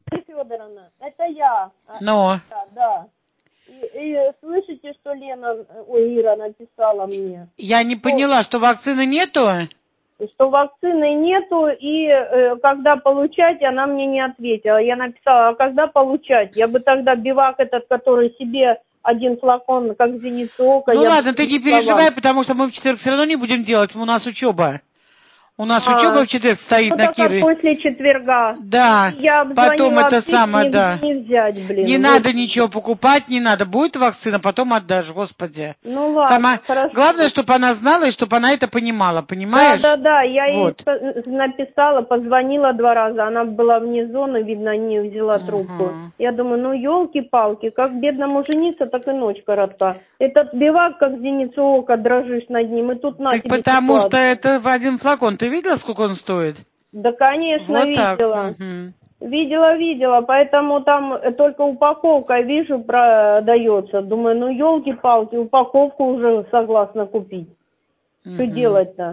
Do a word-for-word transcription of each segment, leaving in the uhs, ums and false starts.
Федоровна, это я. Ну? Да, да. И, и слышите, что Лена, ой, Ира написала мне? Я не что, поняла, что вакцины нету? Что вакцины нету, и э, когда получать, она мне не ответила. Я написала, а когда получать? Я бы тогда бивак этот, который себе один флакон, как зеницу ока. Ну я ладно, бы ты не принесла переживай, вам. потому что мы в четверг все равно не будем делать, у нас учеба. У нас А, учеба в четверг стоит ну на только Киры. после четверга. Да, Я потом обзвонила это аптеки, самое, нигде да. не взять, блин. Не Вот. надо ничего покупать, не надо. Будет вакцина, потом отдашь, господи. Ну ладно, Сама... хорошо. Главное, чтобы она знала и чтобы она это понимала, понимаешь? Да, да, да, я вот. ей написала, позвонила два раза, она была вне зоны, видно, не взяла Угу. трубку. Я думаю, ну елки-палки, как бедному жениться, так и ночь коротка. Этот бивак, как зеницу ока, дрожишь над ним, и тут на Так тебе потому ситуация. что это в один флакон. Ты видела, сколько он стоит? Да, конечно, вот видела. Так. Угу. Видела, видела, поэтому там только упаковка, вижу, продается. Думаю, ну елки-палки, упаковку уже согласна купить. Угу. Что делать-то?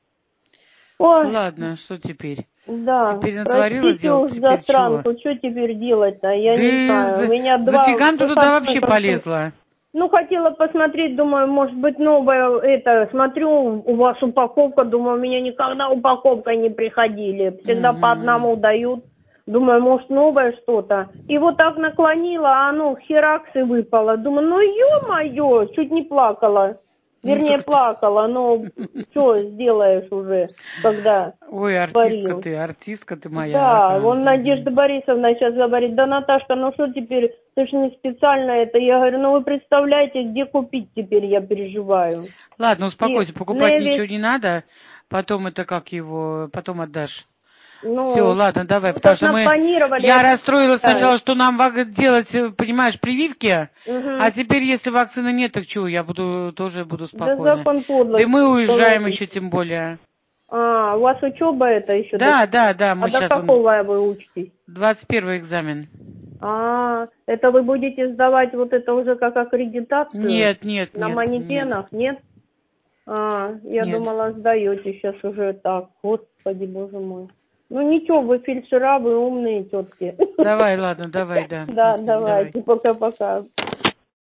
Ой. Ладно, что теперь? Да, Теперь натворила простите дел, уж теперь за чего? странку, что теперь делать-то, я да не знаю. за... У меня два зафига ты туда вообще выходных. полезла? Ну, хотела посмотреть, думаю, может быть, новая, это, смотрю, у вас упаковка, думаю, у меня никогда упаковкой не приходили, всегда угу. по одному дают. Думаю, может, новое что-то. И вот так наклонила, а оно херакс и выпало. Думаю, ну, ё-моё, чуть не плакала. Вернее, ну, плакала, но что сделаешь уже, когда Ой, артистка творил. ты, артистка ты моя. Да, Ага. вон Надежда Борисовна сейчас говорит, да, Наташка, ну что теперь, ты же не специально это. Я говорю, ну вы представляете, где купить теперь, я переживаю. Ладно, успокойся, И покупать Невис, ничего не надо, потом это как его, потом отдашь. Все, ну, ладно, давай, ну потому так что мы... напланировали. Я Я расстроилась представляю. сначала, что нам вак- делать, понимаешь, прививки, Угу. а теперь, если вакцины нет, так чего, я буду, тоже буду Да спокойна. закон подлости. Да мы уезжаем говорите. еще тем более. А, у вас учеба это еще? Да, до... да, да, мы А до сейчас... какого вы учитесь? двадцать первый экзамен. А, это вы будете сдавать вот это уже как аккредитацию? Нет, нет, На нет, манекенах, нет? нет? А, я Нет. думала, сдаете сейчас уже так. Господи, боже мой. Ну ничего, вы фельдшера, вы умные тетки. Давай, ладно, давай, да. Да, Давай. давайте, пока-пока.